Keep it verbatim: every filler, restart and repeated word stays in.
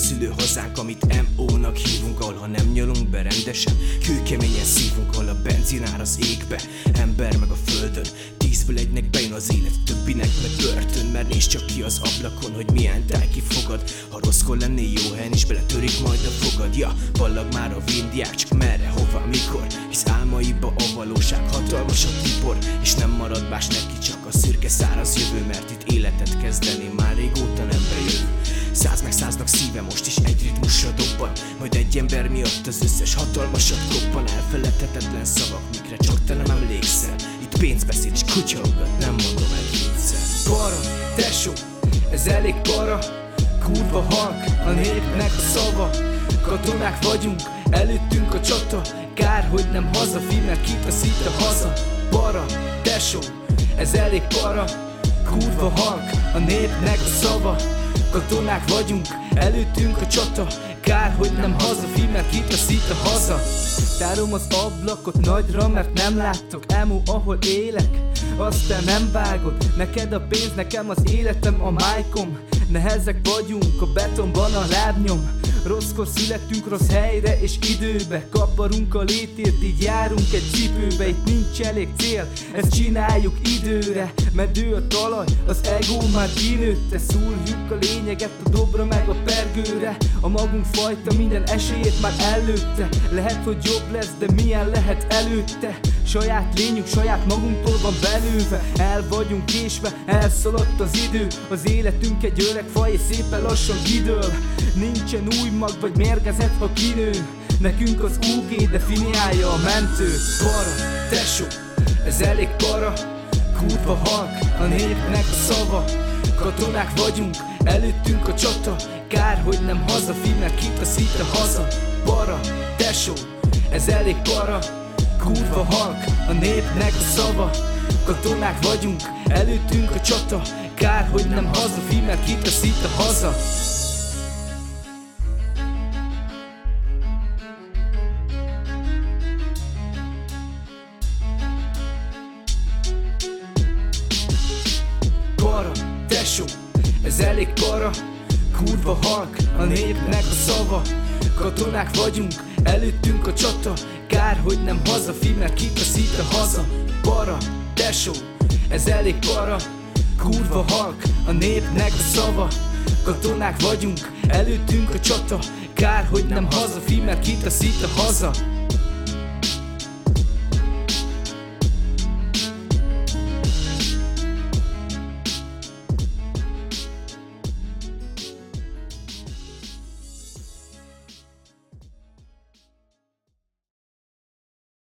szülő hazánk, amit em ó-nak hívunk, ahol ha nem nyalunk be rendesen, kőkeményen szívunk, ahol a benzinár az égbe, ember meg a földön, tízből egynek bejön az élet, többinek meg börtön. Mert nézd csak ki az ablakon, hogy milyen táj kifogad. Ha rosszkor lennél jó helyen is, beletörik majd a fogad. Ja, ballag már a vindjár, csak merre, hova, mikor, hisz álmaiba a valóság hatalmas a tipor, és nem marad más neki, csak a szürke száraz jövő, mert itt életet kezdeni már régóta nem bejövő. Száz meg száznak szíve most is egy ritmusra dobban, majd egy ember miatt az összes hatalmasat koppan. Elfeledhetetlen szavak, mikre csak te nem emlékszel. Itt pénz beszéd és kutyaugat, nem mondom el kétszer. Para, tesó, ez elég para, kurva halk a népnek a szava. Katonák vagyunk, előttünk a csata, kár, hogy nem hazafi, mert kitaszít a haza. Para, tesó, ez elég para, kurva halk a népnek a szava. Katonák vagyunk, előttünk a csata, kár, hogy nem hazafi, mert kitaszít a haza. Tárom az ablakot nagyra, mert nem láttok. Emo, ahol élek, aztán nem vágod. Neked a pénz, nekem az életem a májkom. Nehezek vagyunk, a betonban a lábnyom. Rosszkor születtünk rossz helyre és időbe, kaparunk a létért, így járunk egy cipőbe. Itt nincs elég cél, ezt csináljuk időre, medő a talaj, az ego már kinőtte. Szúrjuk a lényeget a dobra meg a pergőre, a magunk fajta minden esélyét már előtte. Lehet, hogy jobb lesz, de milyen lehet előtte? Saját lényünk saját magunktól van belőve. El vagyunk késve, elszaladt az idő, az életünk egy öreg faj és szépen lassan kidől. Nincsen új mag vagy mérgezet, ha kinő, nekünk az u gé definiálja a mentő. Para, tesó, ez elég para, kurva halk a népnek a szava. Katonák vagyunk, előttünk a csata, kár, hogy nem hazafi, mert kitaszít a haza. Para, tesó, ez elég para, kurva halk a népnek a szava. Katonák vagyunk, előttünk a csata, kár, hogy nem hazafi, mert kitaszít a haza. Para, tesó, ez elég para, kurva halk a népnek a szava. Katonák vagyunk, előttünk a csata, kár, hogy nem hazafi, mert kitaszít a haza. Para, tesó, ez elég para, kurva halk a népnek a szava. Katonák vagyunk, előttünk a csata, kár, hogy nem hazafi, mert kitaszít a haza.